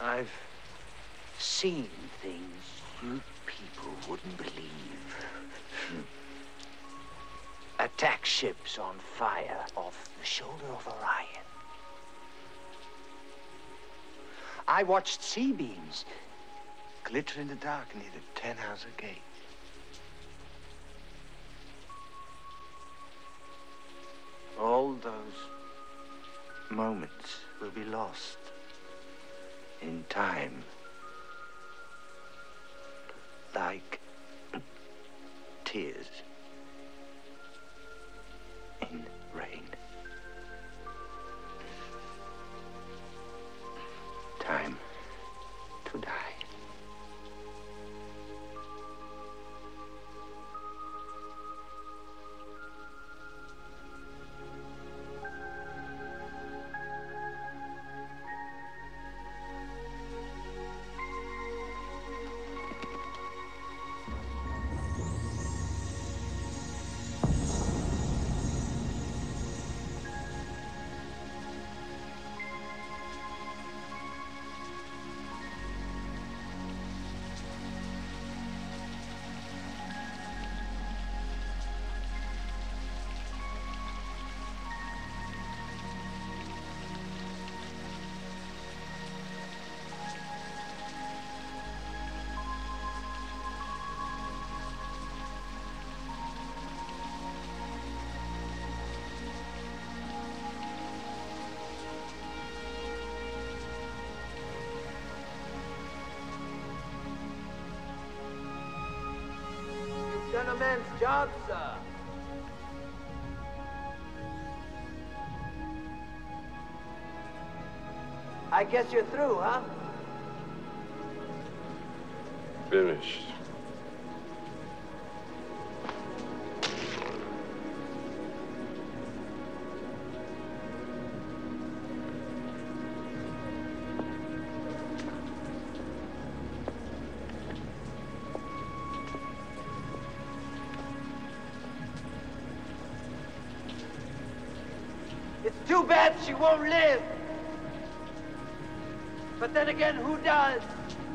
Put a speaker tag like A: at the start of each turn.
A: I've seen things you people wouldn't believe. Attack ships on fire off the shoulder of Orion. I watched C-beams glitter in the dark near the Tannhauser Gate. All those moments will be lost in time, like tears in rain. Time to die.
B: Done a man's job, sir. I guess you're through, huh?
C: Finished.
B: It's too bad she won't live. But then again, who does?